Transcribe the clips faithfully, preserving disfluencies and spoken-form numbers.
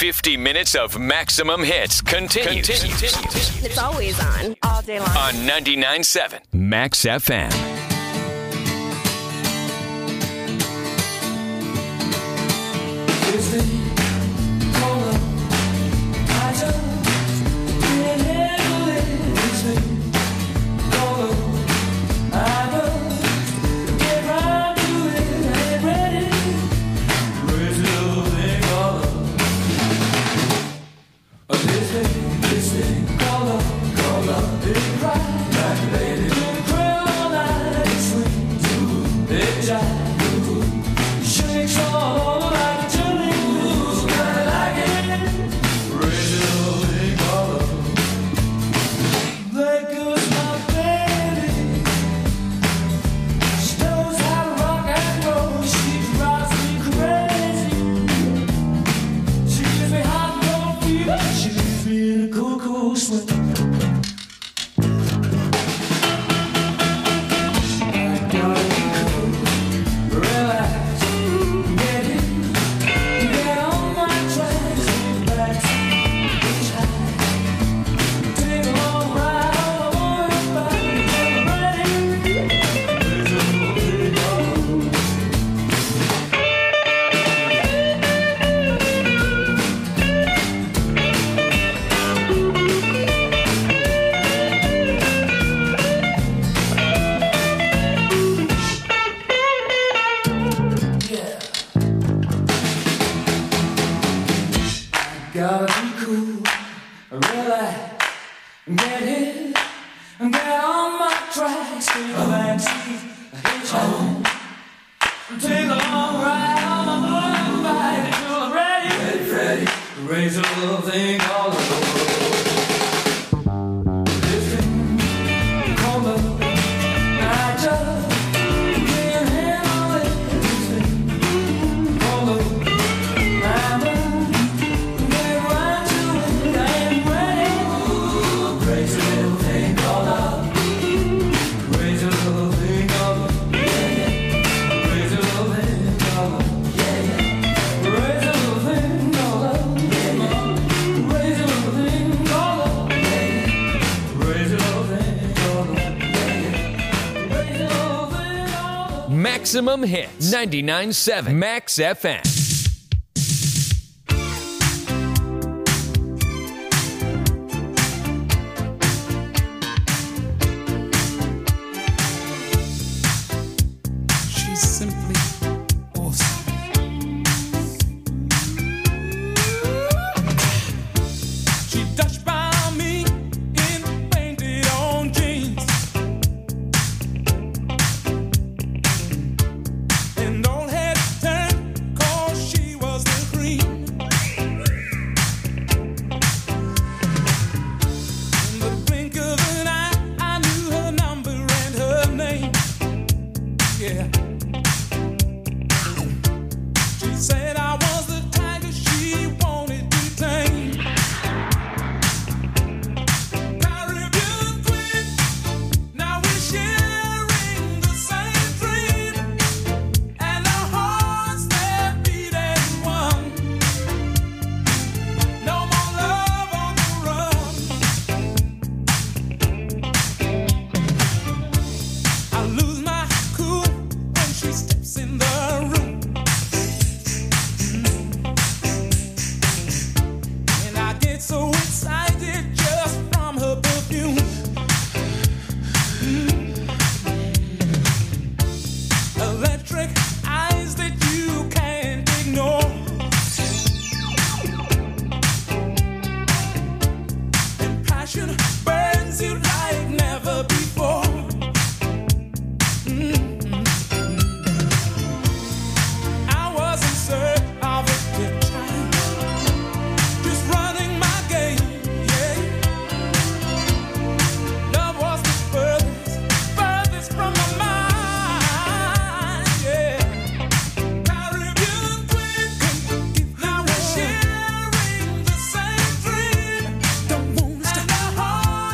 fifty minutes of maximum hits continues. continues. It's always on, all day long. On ninety-nine point seven Max F M. Maximum hits. ninety-nine point seven Max F M. She's simply awesome. She touched by me in painted on jeans. And all had turned 'cause she was the cream. In the blink of an eye, I knew her number and her name. Yeah. She said I was the tiger she wanted to tame. Caribbean queen, now we're sharing the same dream. And our hearts, they're beating one. No more love on the run. I lose my cool when she steps in the room. And I get so excited just from her perfume. Electric eyes that you can't ignore. And passion burns you like never before. I was in search of a good time, just running my game, yeah. Love was the furthest, furthest from my mind, yeah. Caribbean queen, now we're sharing the same dream. Don't wanna stop. And our hearts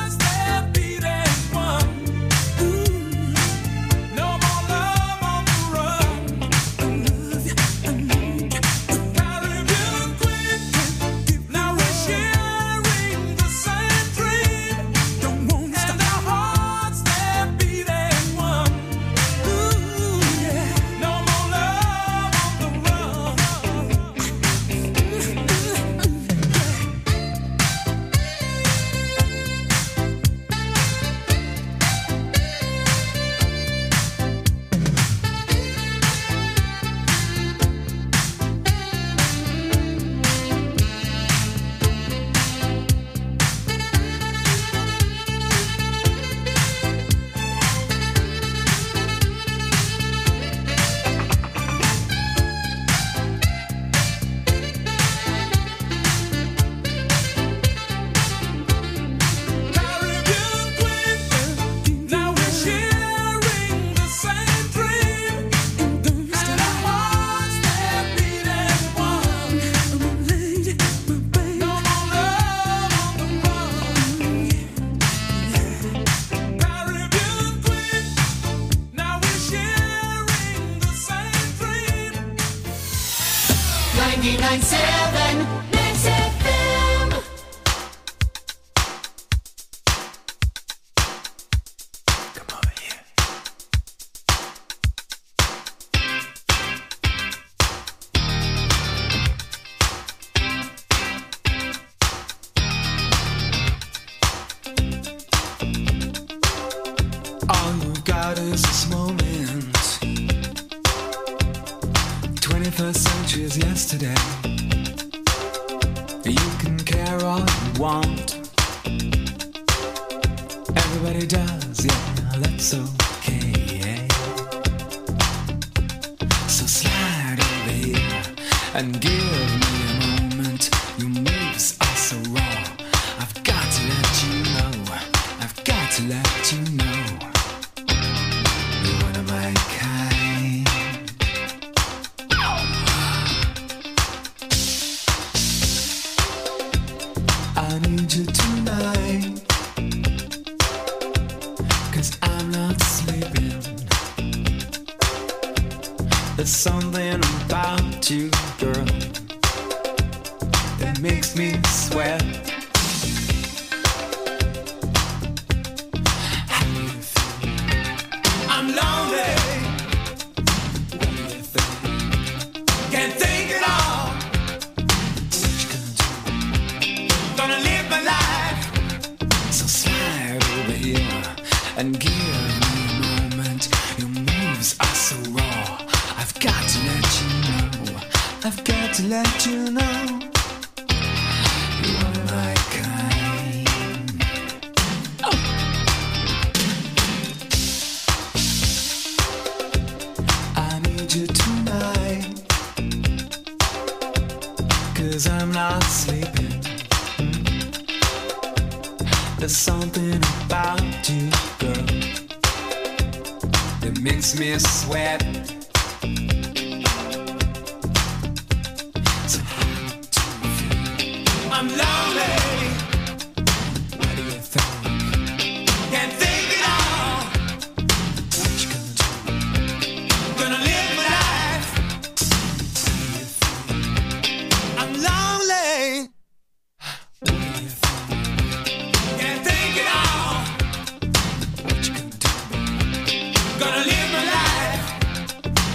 nine seven Mix F M. Come over here. All you got is this moment. twenty-first century is yesterday. You can care all you want. Everybody does, yeah, that's okay. So slide over here and give me a moment. Your moves are so raw. I've got to let you know. I've got to let you know. You're one of my kind. I need you tonight, 'cause I'm not sleeping. There's something about you, girl, that makes me sweat. How do you feel? I'm lonely. What do you think? Can't think at all. What you gonna do? Gonna live my life. So slide over here and give me a moment. Your moves are so raw. I've got to let you know. I've got to let you know. You're one of my kind. Oh. I need you tonight, 'cause I'm not sleeping. There's something about you, girl, that makes me sweat. So how do you feel? I'm lonely. What do you think? Can't think at all. What you gonna do? Gonna live my life. How do you feel? I'm lonely. What do you think? Can't think at all. What you gonna do? Gonna live my life.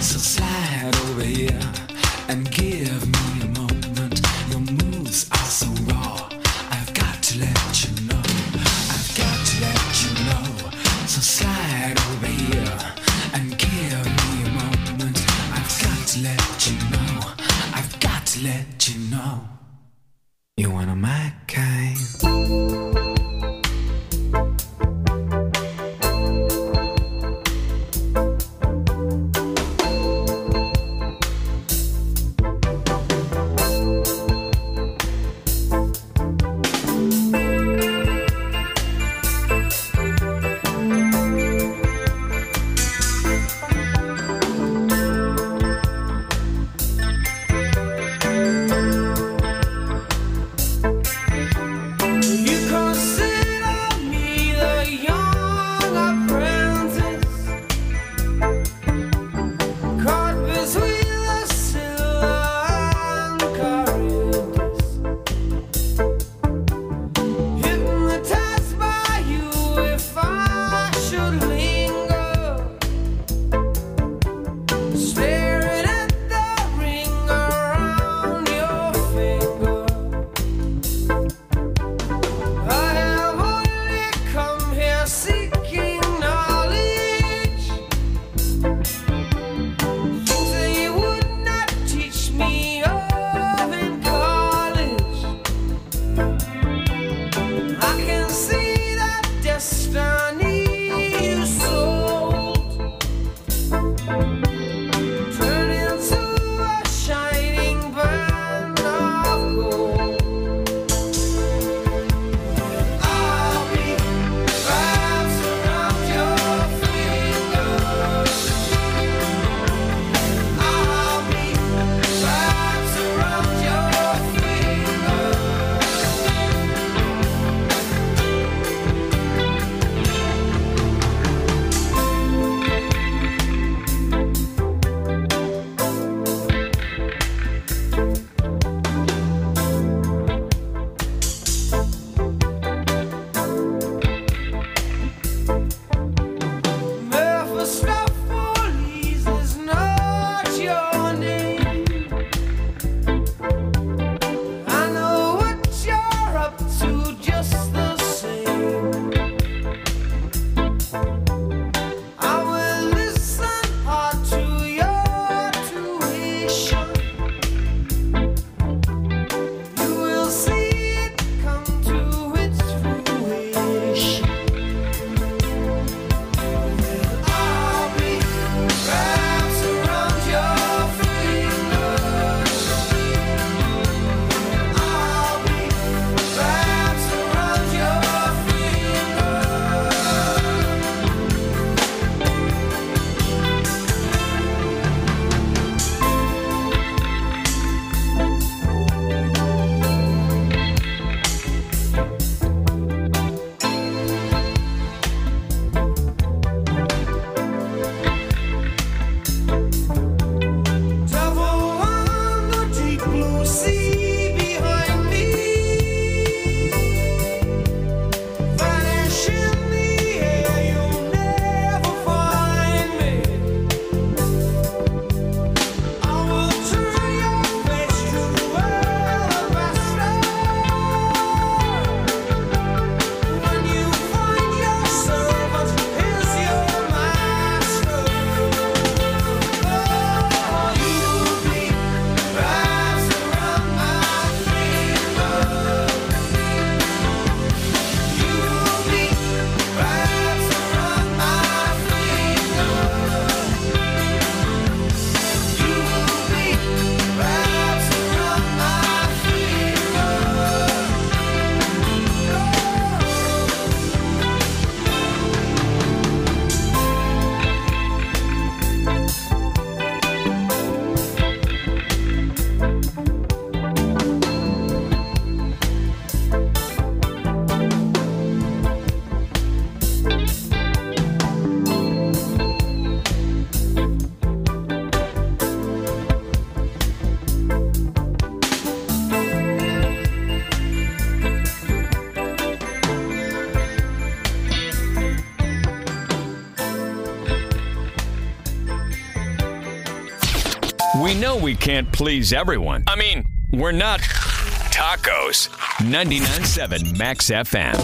know we can't please everyone. I mean, we're not tacos. ninety-nine point seven Max F M.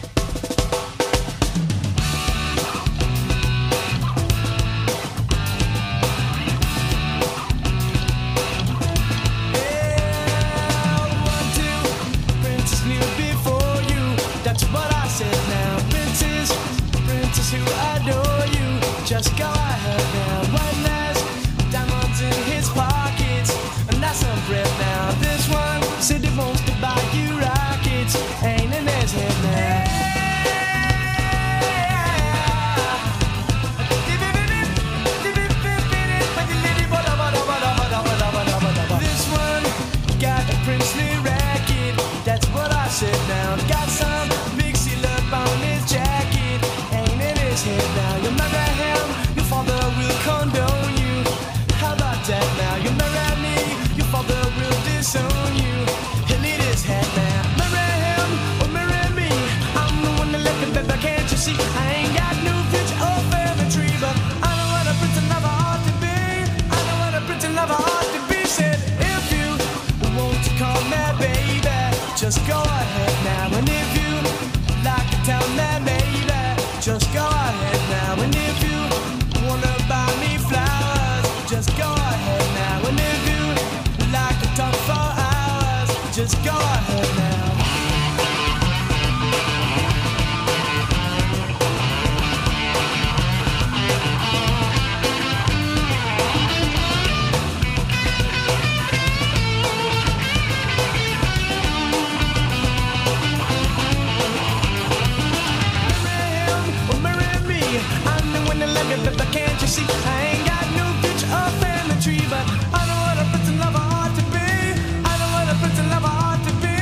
Who adore you, just go ahead now. One has diamonds in his pockets, and that's some bread now. This one said he wants to buy you rockets, ain't in his head now. This one got a princely racket, that's what I said now. Got some big seal up on his jacket. Now you marry him, your father will condone you. How about that now? You marry me, your father will disown you. He'll eat his head now. Marry him or marry me, I'm the one that left him, baby, can't you see? I ain't got no future or family tree, but I know what a prince and lover ought to be. I know what a prince and lover ought to be. Said if you want to call me baby, just go ahead now. And if you like to tell me baby, just go ahead now. And if you wanna buy me flowers, just go ahead now. And if you like to talk for hours, just go ahead now. But can't you see? I ain't got no future or family tree, but I know what a prince and lover ought to be. I know what a prince and lover ought to be.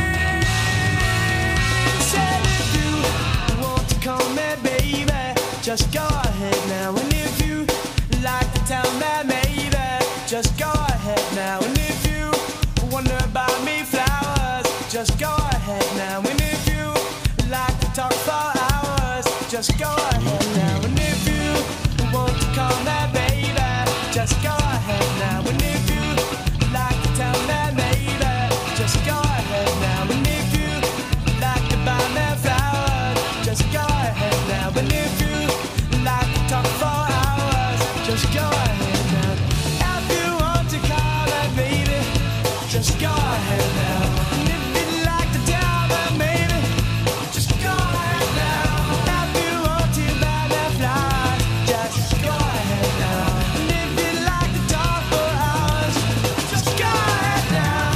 Said if you want to call me baby, just go ahead now. And if you like to tell me maybe, just go ahead now. And if you wonder about me flowers, just go ahead now. And if you like to talk for hours, just go ahead now. And if you want to call me baby, just go ahead now. And if you like to tell me maybe, just go ahead now. And if you like to buy me flowers, just go ahead now. And if you like to talk for hours, just go ahead now. If you want to call me baby, just go ahead now. And if you like to tell me maybe, just go ahead now. If you want to buy me flowers, just go ahead now. And if you like to talk for hours, just go ahead now.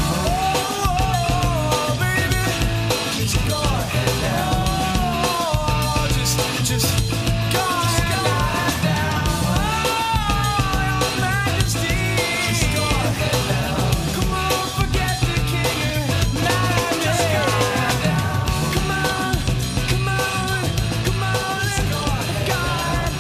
Oh, baby, just go ahead now. Oh, just, just go ahead now. Oh, your Majesty, just go ahead now. Come on, forget the king and majesty. Come on, come on, come on, let's go ahead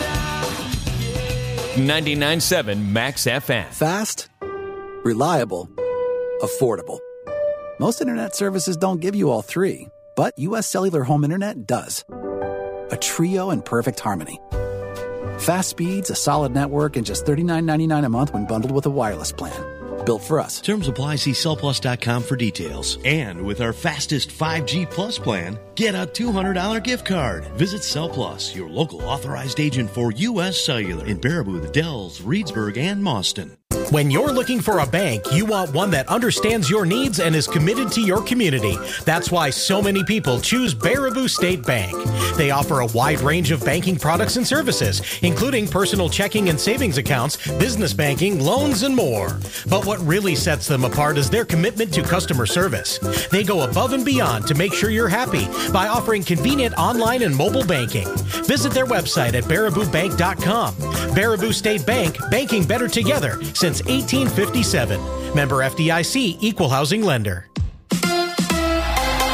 now. ninety-nine point seven Max F M. Fast, reliable, affordable. Most internet services don't give you all three, but U S Cellular Home Internet does. A trio in perfect harmony. Fast speeds, a solid network, and just thirty-nine ninety-nine a month when bundled with a wireless plan. Built for us. Terms apply. See cell plus dot com for details. And with our fastest five G Plus plan, get a two hundred dollars gift card. Visit CellPlus, your local authorized agent for U S Cellular in Baraboo, the Dells, Reedsburg, and Mauston. When you're looking for a bank, you want one that understands your needs and is committed to your community. That's why so many people choose Baraboo State Bank. They offer a wide range of banking products and services, including personal checking and savings accounts, business banking, loans, and more. But what really sets them apart is their commitment to customer service. They go above and beyond to make sure you're happy by offering convenient online and mobile banking. Visit their website at baraboo bank dot com. Baraboo State Bank, banking better together since eighteen fifty-seven. Member F D I C, Equal Housing Lender.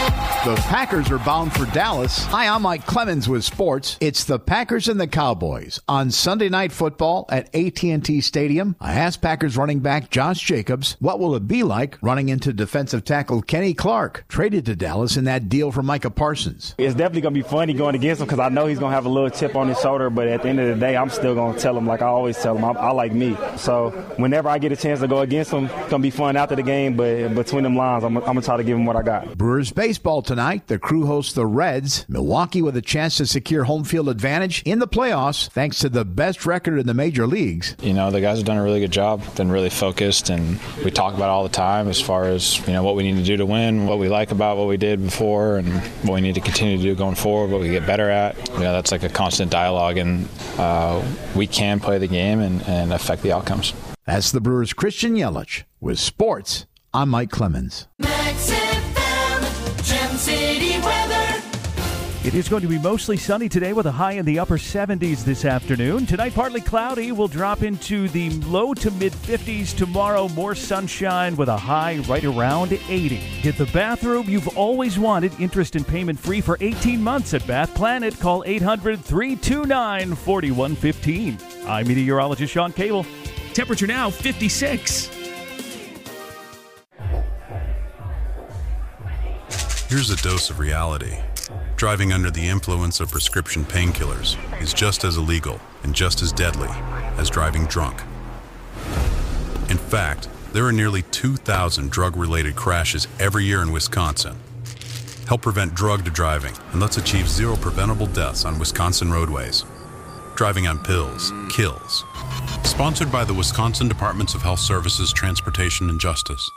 The Packers are bound for Dallas. Hi, I'm Mike Clemens with sports. It's the Packers and the Cowboys on Sunday Night Football at A T and T Stadium. I asked Packers running back Josh Jacobs, what will it be like running into defensive tackle Kenny Clark, traded to Dallas in that deal for Micah Parsons. It's definitely going to be funny going against him because I know he's going to have a little chip on his shoulder, but at the end of the day, I'm still going to tell him like I always tell him, I, I like me. So whenever I get a chance to go against him, it's going to be fun after the game, but between them lines, I'm, I'm going to try to give him what I got. Brewers baseball tonight. The Crew hosts the Reds. Milwaukee with a chance to secure home field advantage in the playoffs thanks to the best record in the major leagues. You know, the guys have done a really good job, been really focused, and we talk about it all the time as far as, you know, what we need to do to win, what we like about what we did before, and what we need to continue to do going forward, what we get better at. You know, that's like a constant dialogue, and uh, we can play the game and, and affect the outcomes. That's the Brewers' Christian Yelich. With sports, I'm Mike Clemens. Max F M, Gem City weather. It is going to be mostly sunny today with a high in the upper seventies this afternoon. Tonight, partly cloudy. Will drop into the low to mid-fifties. Tomorrow, more sunshine with a high right around eighty. Get the bathroom you've always wanted. Interest and payment free for eighteen months at Bath Planet. Call eight hundred, three two nine, four one one five. I'm meteorologist Sean Cable. Temperature now fifty-six. Here's a dose of reality. Driving under the influence of prescription painkillers is just as illegal and just as deadly as driving drunk. In fact, there are nearly two thousand drug-related crashes every year in Wisconsin. Help prevent drugged driving, and let's achieve zero preventable deaths on Wisconsin roadways. Driving on pills kills. Sponsored by the Wisconsin Departments of Health Services, Transportation, and Justice.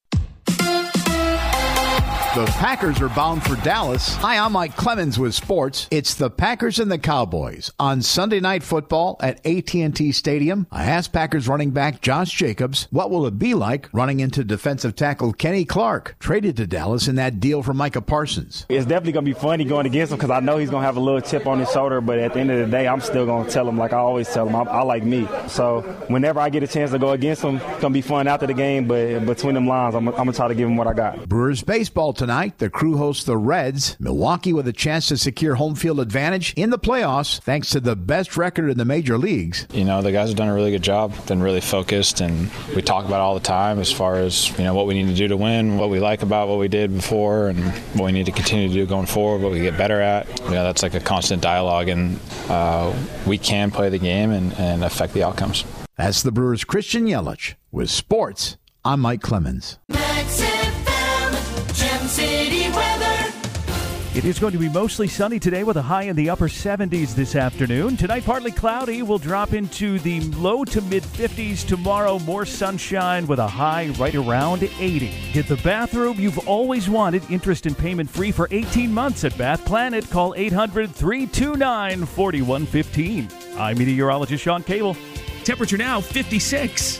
The Packers are bound for Dallas. Hi, I'm Mike Clemens with sports. It's the Packers and the Cowboys on Sunday Night Football at A T and T Stadium. I asked Packers running back Josh Jacobs, what will it be like running into defensive tackle Kenny Clark, traded to Dallas in that deal for Micah Parsons. It's definitely going to be funny going against him because I know he's going to have a little chip on his shoulder, but at the end of the day, I'm still going to tell him like I always tell him, I, I like me. So whenever I get a chance to go against him, it's going to be fun after the game, but between them lines, I'm, I'm going to try to give him what I got. Brewers baseball tonight. The Crew hosts the Reds. Milwaukee with a chance to secure home field advantage in the playoffs thanks to the best record in the major leagues. You know, the guys have done a really good job, been really focused, and we talk about it all the time as far as, you know, what we need to do to win, what we like about what we did before, and what we need to continue to do going forward, what we get better at. You know, that's like a constant dialogue, and uh, we can play the game and, and affect the outcomes. That's the Brewers' Christian Yelich. With sports, I'm Mike Clemens. Max F M, Gem City weather. It is going to be mostly sunny today with a high in the upper seventies this afternoon. Tonight, partly cloudy. Will drop into the low to mid-fifties. Tomorrow, more sunshine with a high right around eighty. Get the bathroom you've always wanted. Interest and payment free for eighteen months at Bath Planet. Call eight hundred, three two nine, four one one five. I'm meteorologist Sean Cable. Temperature now fifty-six.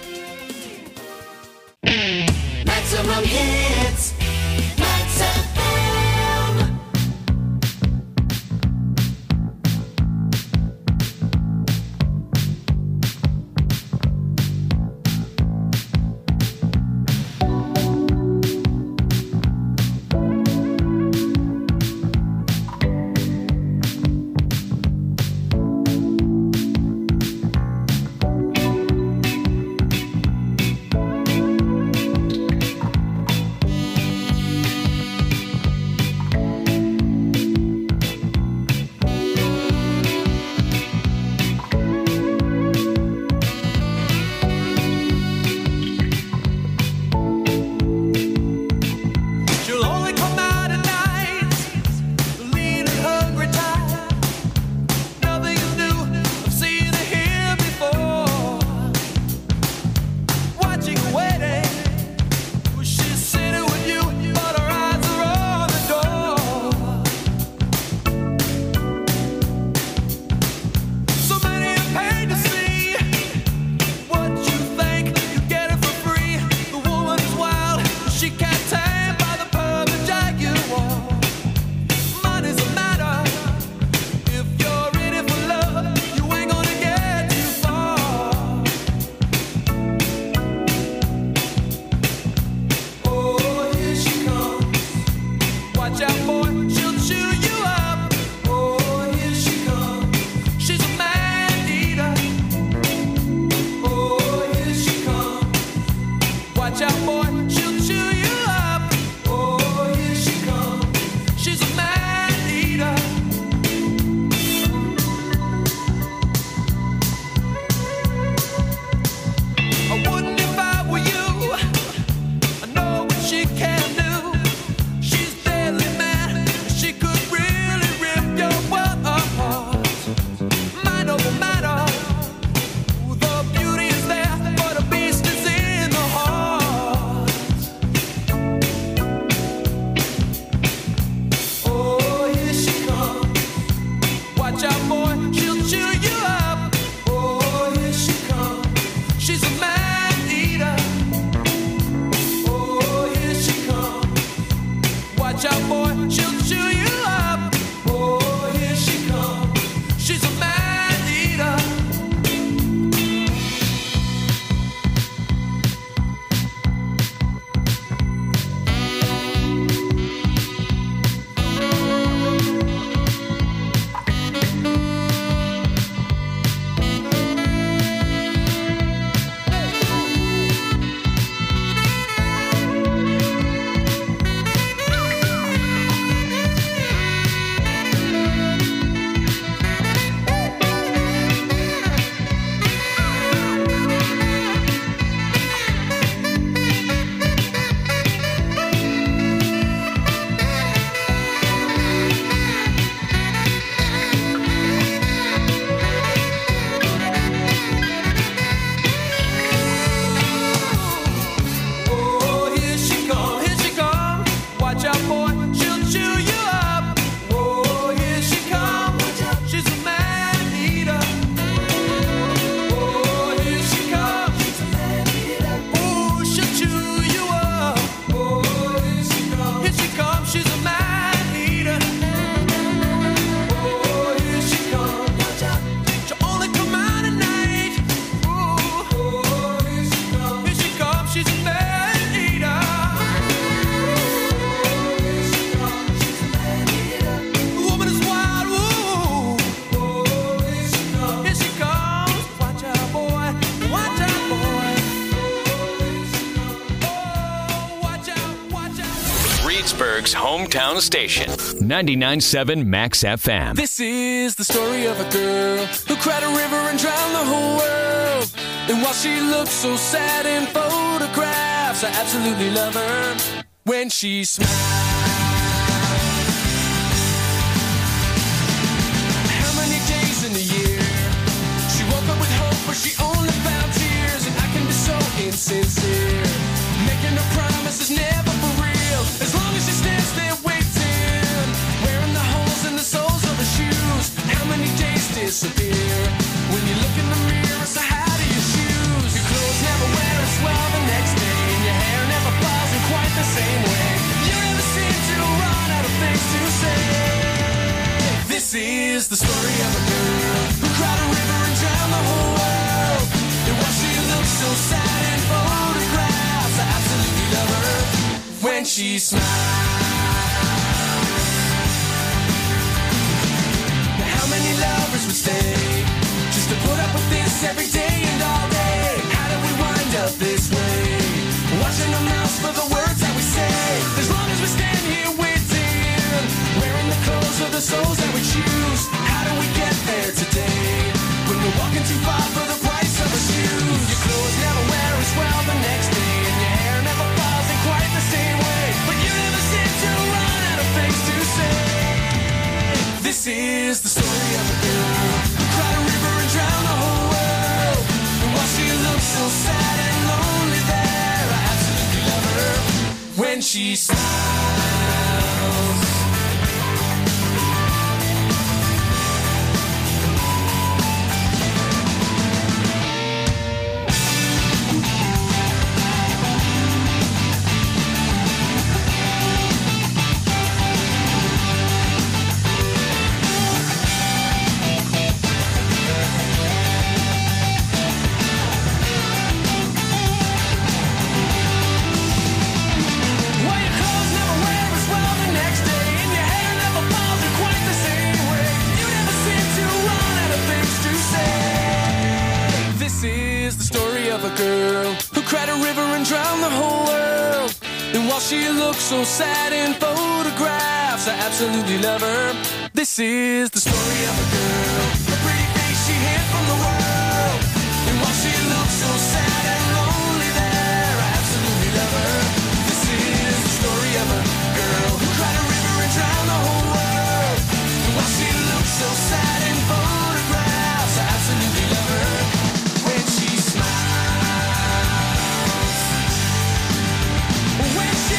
Maximum hits. Max F M. hometown station. ninety-nine point seven Max F M. This is the story of a girl who cried a river and drowned the whole world. And while she looks so sad in photographs, I absolutely love her when she smiles. How many days in a year she woke up with hope, but she only found tears? And I can be so insincere, making a promise is never for real. As long as she stands there waiting, wearing the holes in the soles of her shoes. How many days disappear when you look in the mirror? So how do you choose? Your clothes never wear as well the next day, and your hair never falls in quite the same way. You never seem to run out of things to say. This is the story of a girl who cried a river and drowned the whole world. And while she looks so sad in photographs, I absolutely love her when she smiles. Now how many lovers would stay just to put up with this every day and all day? How do we wind up this way, watching our mouths for the words that we say? As long as we stand here waiting, wearing the clothes of the souls that we choose. How do we get there today when we're walking too far for the price of a shoes? Your clothes never wear as well the next day, and your hair never falls in quite the same way. But you never seem to run out of things to say. This is the story of a girl who cried a river and drowned the whole world. And while she looks so sad and lonely there, I absolutely love her when she smiles. She looks so sad in photographs, I absolutely love her. This is the story of a girl, the pretty face she hid from the world. And while she looks so sad and lonely there, I absolutely love her. This is the story of a girl who cried a river and drowned the whole world. And while she looks so sad in photographs, I absolutely love her when she smiles. When she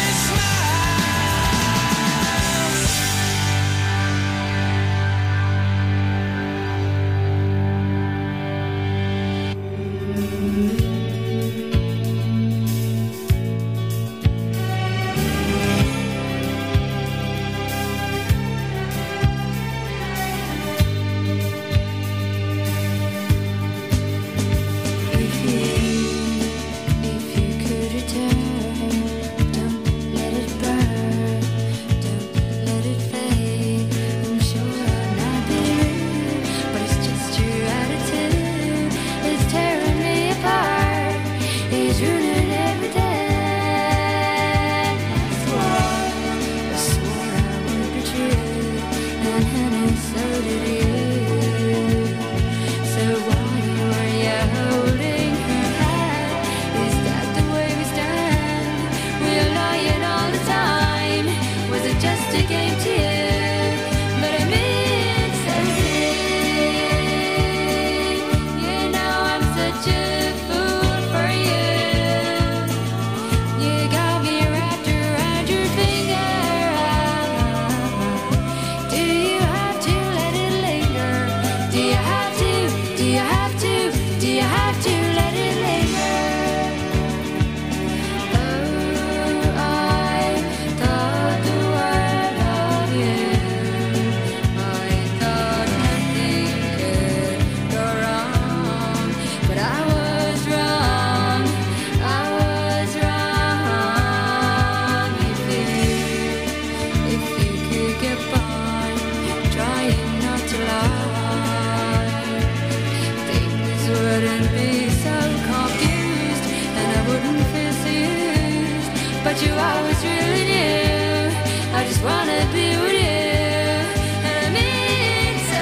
but you always really knew. I just wanna be with you. And I mean so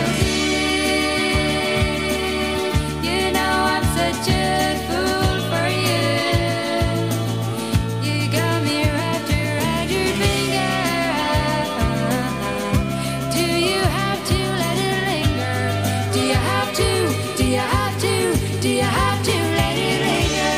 deep. You know I'm such a fool for you. You got me wrapped around your finger. Do you have to let it linger? Do you have to? Do you have to? Do you have to let it linger?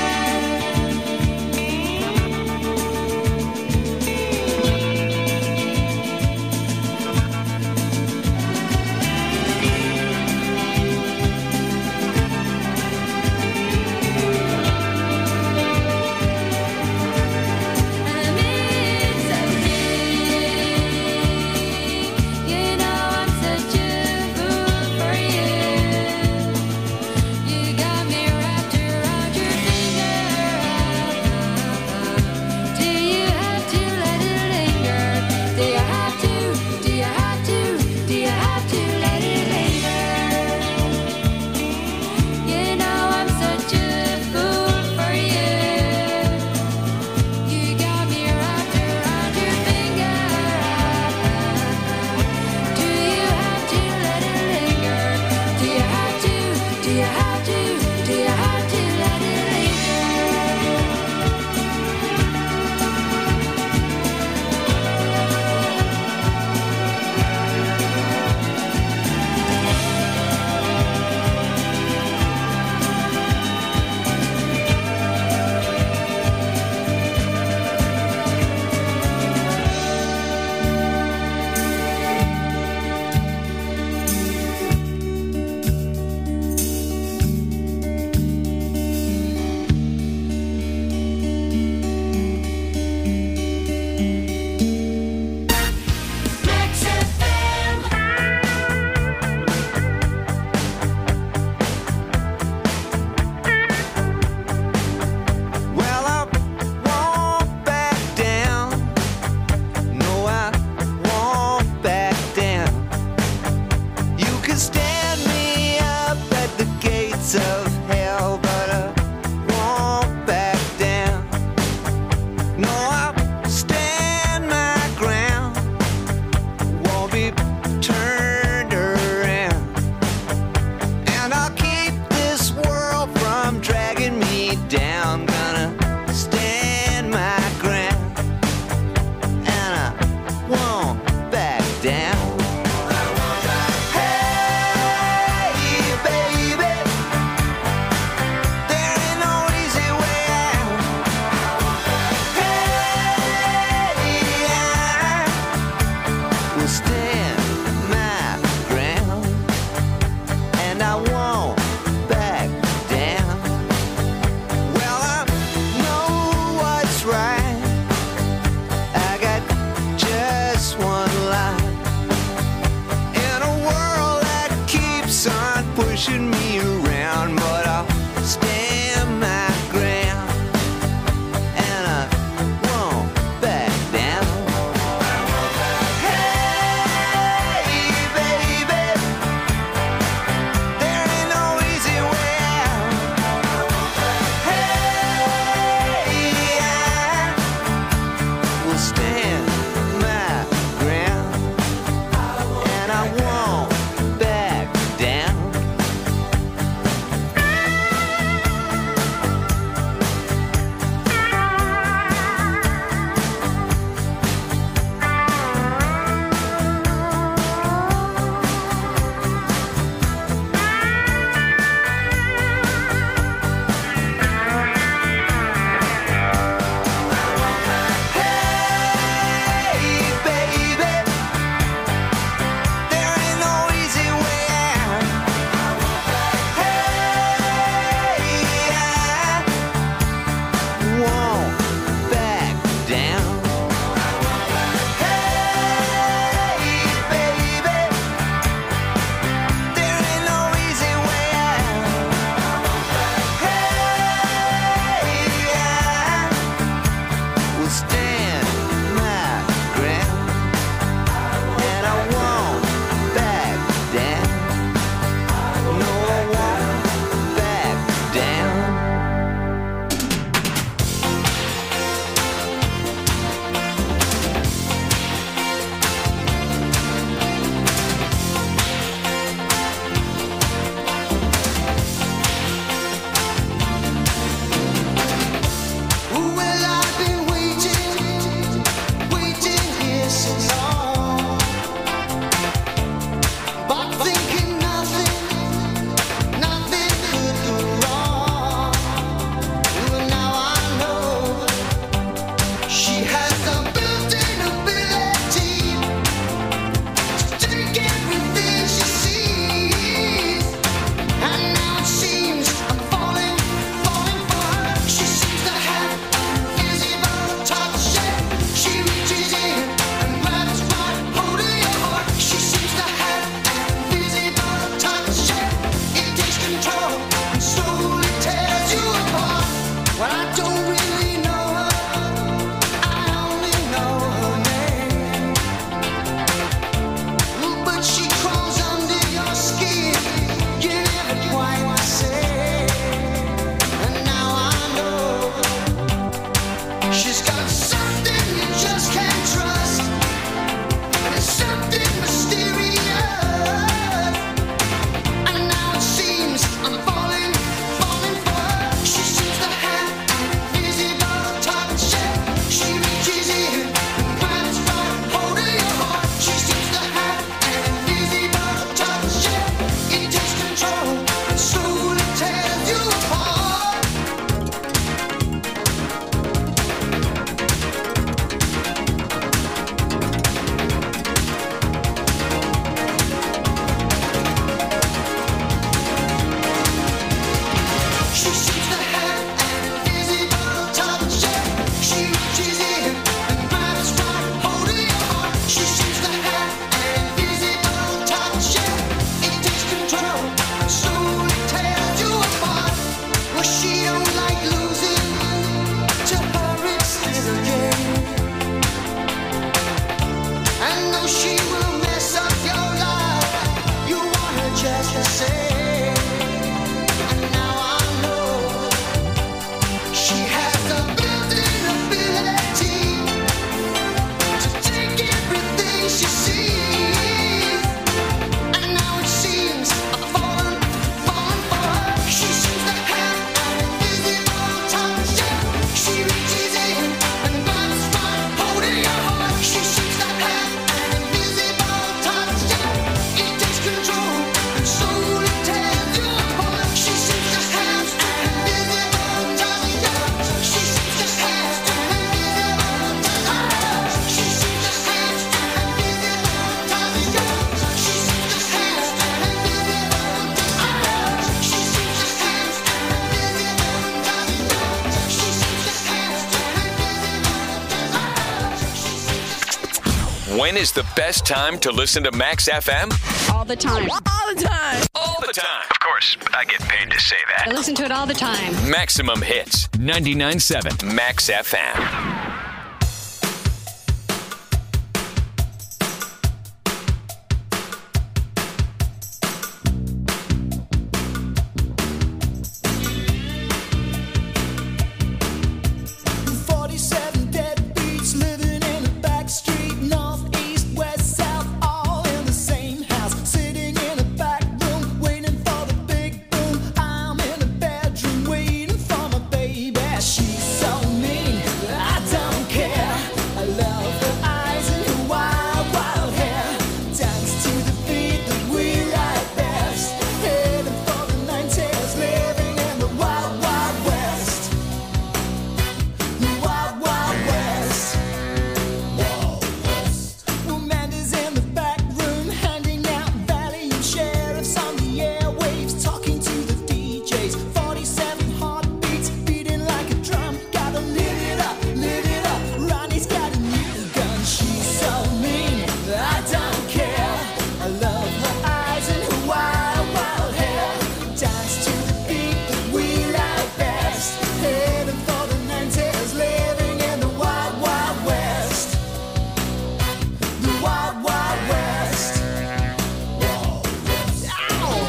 When is the best time to listen to Max F M? All the time. All the time. All the time. Of course, I get paid to say I that. listen to it all the time. Maximum Hits, ninety-nine point seven Max F M. forty-seven deadbeats living in a back street, north, east, west, south, all in the same house. Sitting in a back room, waiting for the big boom. I'm in a bedroom, waiting for my baby. She's so mean, I don't care. I love her eyes and her wild, wild hair. Dance to the beat that we like best. Heading for the nineties, living in the wild, wild west. The wild, wild west. Amanda's in the back room, handing out Valium sheriffs on the airwaves, talking to the D Js. forty-seven heartbeats, beating like a drum. Gotta live it up, live it up. Ronnie's got a new gun. She's so mean, I don't care. I love her eyes and her wild, wild hair. Dance to the beat that we like best. Heading for the nineties, living in the wild, wild west. The wild, wild west. Ow!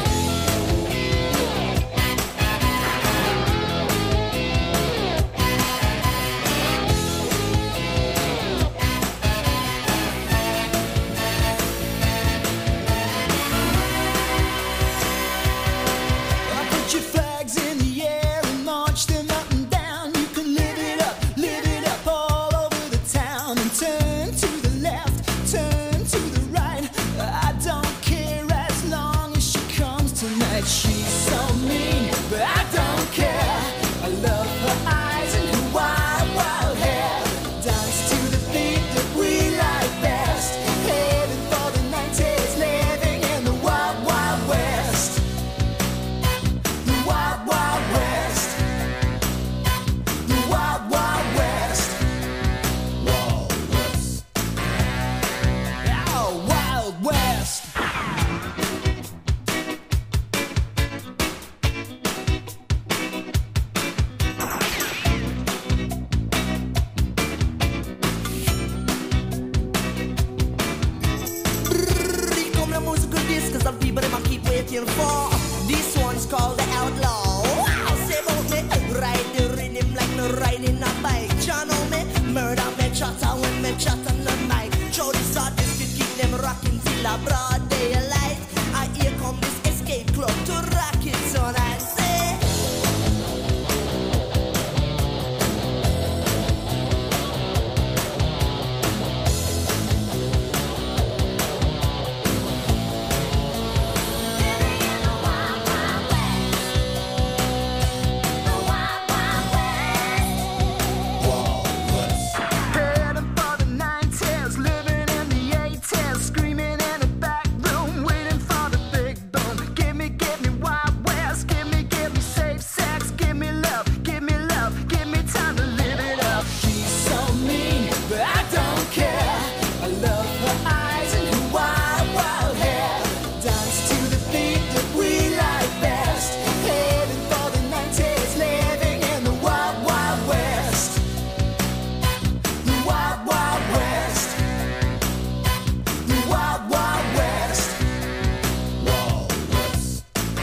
Put your flags in the air and march them up and down. You can live it up, live it up all over the town. And turn to the left, turn to the right. I don't care as long as she comes tonight. She's so mean, but I don't care. I love her eyes and her wild, wild hair. Dance to the beat that we like best. Heading for the nineties, living in the wild, wild west. The wild, wild west. The wild, wild west. Wild west. Oh, wild west. Come la musical disc, cause some people them I keep waiting for. This one's called the Outlaw. Wow, say about me, ride the rhythm like no riding a bike. You know me, murder me chatter when me chat on the mic. Show this artist to keep them rocking till a broad daylight. I here come this escape club to rock it so I say. Heading for the nineties, living in the eighties, screaming in the back room, waiting for the big boom. Give me, give me Wild West, give me, give me safe sex, give me love, give me love, give me time to live it up. She's so mean, but I don't care. I love her eyes and her wild, wild hair. Dance to the beat that we like best. Heading for the nineties, living in the wild, wild west. The wild, wild west. The wild, wild west. Wild west.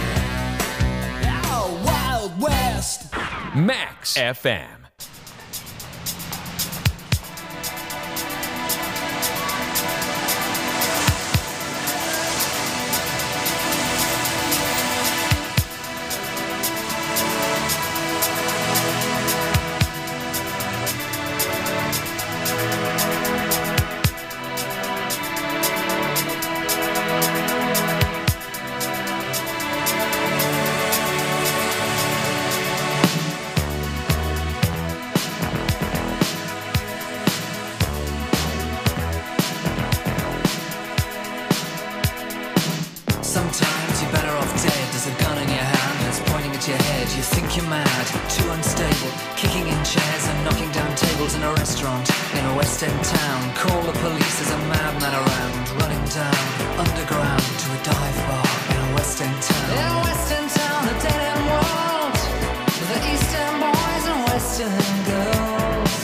Oh, wild west. Max F M. restaurant in a West End town. Call the police, there's a madman around, running down underground to a dive bar in a West End town. In a West End town, a dead end world, the East End boys and West End girls.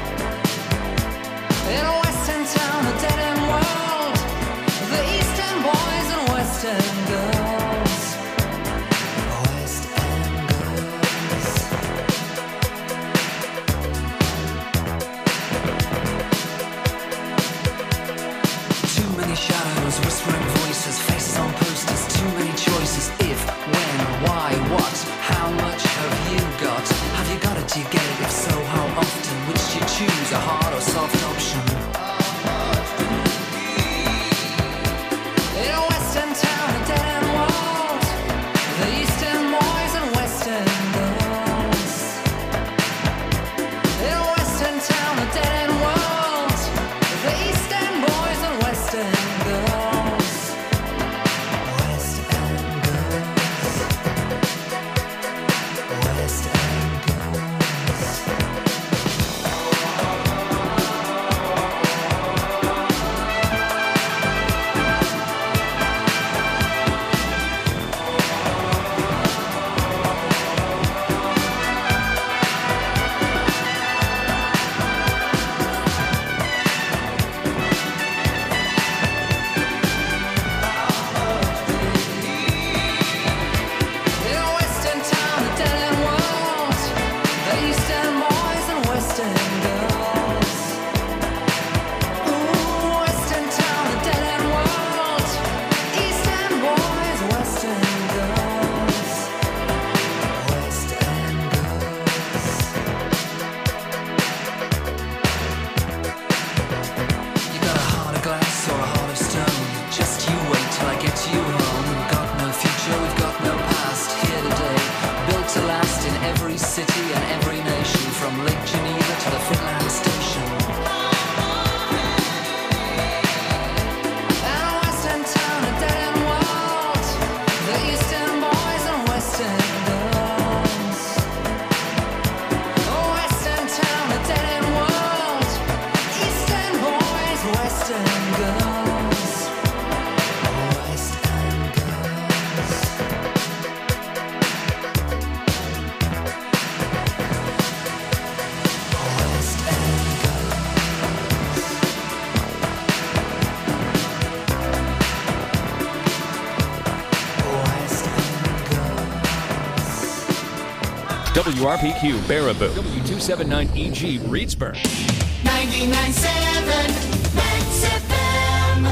In a West End town, a dead end world, the East End boys and West End girls. West End girls. Too many shadows, whispering voices, faces on posters, too many choices. If, when, why, what, how much have you got? Have you got it, do you get it? If so, how often? Which do you choose, a hard or soft option? In a West End town, a dead end world, the East End boys and West End girls. In a West End town, a dead end world, the East End boys and West End girls. West End girls. West End girls. In a West End town, a dead end world, the East End boys and West End girls. Ooh, West End town, a dead end world, East End boys, West End girls. West End girls. You got a heart of glass or a heart of stone, just you wait till I get you home. We've got no future, we've got no past here today, built to last in every city and every nation, from Lake Geneva to the Finland station. And a West End town, a dead end world, the East End boys and West End girls. A West End town, a dead end world, East End boys, West End girls. West End girls. West End girls. West End girls. W R P Q Baraboo, W two seventy-nine E G Reedsburg. ninety-nine point seven Max F M.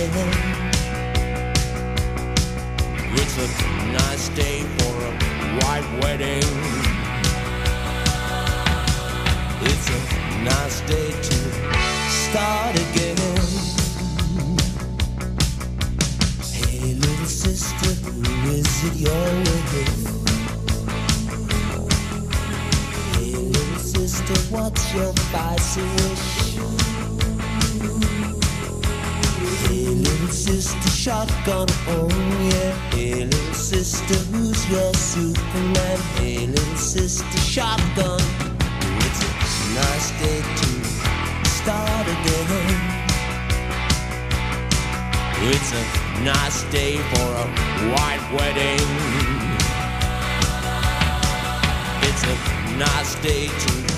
again. It's a nice day for a white wedding. It's a nice day to start again. Hey little sister, who is it you're with? Hey little sister, what's your spicy wish? Hey little sister, shotgun on, yeah. Hey little sister, who's your Superman? Hey little sister, shotgun. It's a nice day to start again. It's a nice day for a white wedding. It's a nice day to